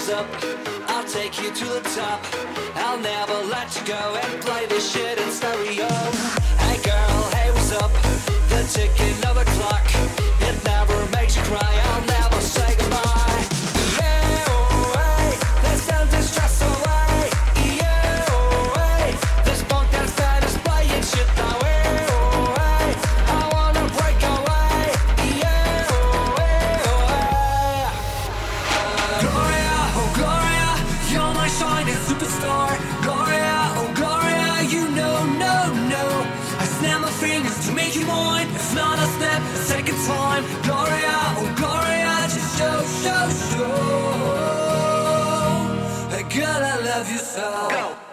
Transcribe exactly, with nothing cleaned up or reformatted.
up? I'll take you to the top. I'll never let you go and play this shit in stereo. Hey girl, hey, what's up? The ticking of the clock, it never makes you cry. I'll never say goodbye. Yeah, oh, hey, let's dance this stress away. Yeah, oh, hey, this punk dance that is playing shit now. Yeah, oh, hey, I wanna break away. Yeah, oh, hey, oh, hey. Gloria, oh Gloria, you're my shining superstar. Gloria, oh Gloria, you know, no, no. I snap my fingers to make you mine. If not, I snap a second time. Gloria, oh Gloria, just show, show, show. Hey girl, I love you so. Go.